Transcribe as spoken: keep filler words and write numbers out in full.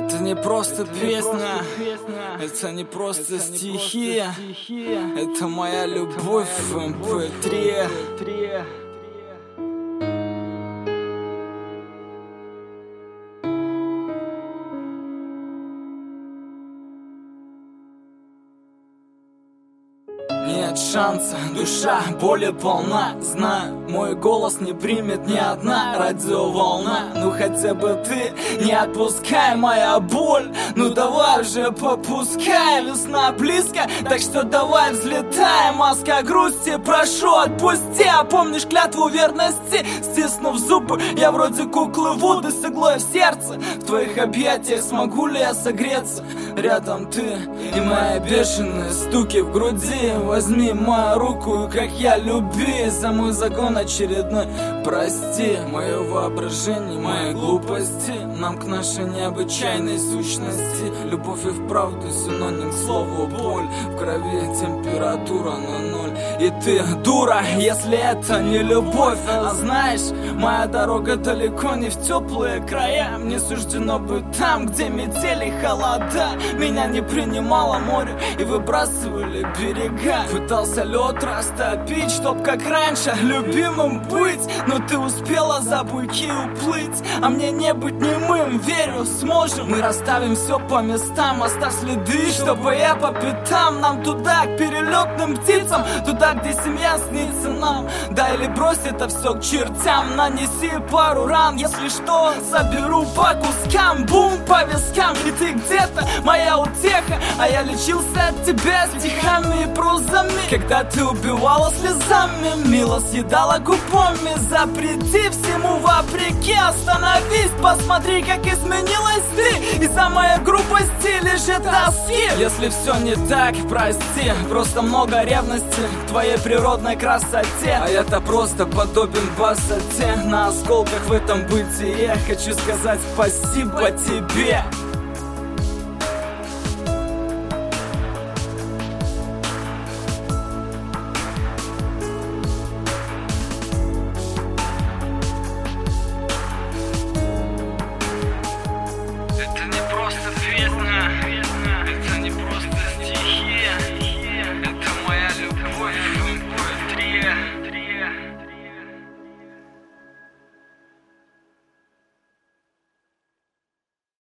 Это не просто песня, это не просто стихи, это моя любовь в эм пэ три. Нет шанса, душа более полна. Знаю, мой голос не примет ни одна радиоволна. Ну хотя бы ты не отпускай, моя боль. Ну давай уже попускай, весна близко, так что давай взлетай. Маска грусти, прошу отпусти. А помнишь клятву верности? Стиснув зубы, я вроде куклы Вуды с иглой в сердце. В твоих объятиях смогу ли я согреться? Рядом ты и мои бешеные стуки в груди. Возьми мою руку, как я люби. За мой закон очередной прости. Мое воображение, мои глупости нам к нашей необычайной сущности. Любовь и вправду синоним к слову боль. В крови температура на ноль. И ты дура, если это не любовь. А знаешь, моя дорога далеко не в теплые края. Мне суждено быть там, где метели холода. Меня не принимало море и выбрасывали берега. Пытался лед растопить, чтоб как раньше любимым быть. Но ты успела за буйки уплыть, а мне не быть немым, верю, сможем. Мы расставим все по местам, оставь следы, чтобы я по пятам. Нам туда, к перелетным птицам, туда, где семья снится нам. Да или брось это все к чертям, нанеси пару ран. Если что, соберу по кускам, бум по вискам. И ты где-то, моя утеха, а я лечился от тебя стихами и прозами. Когда ты убивала слезами, мило съедала губами. Запрети всему вопреки, остановись, посмотри, как изменилась ты. Из-за моей грубости лежит тоски. Если все не так, прости, просто много ревности к твоей природной красоте. А я-то просто подобен высоте на осколках в этом бытие. Хочу сказать спасибо тебе.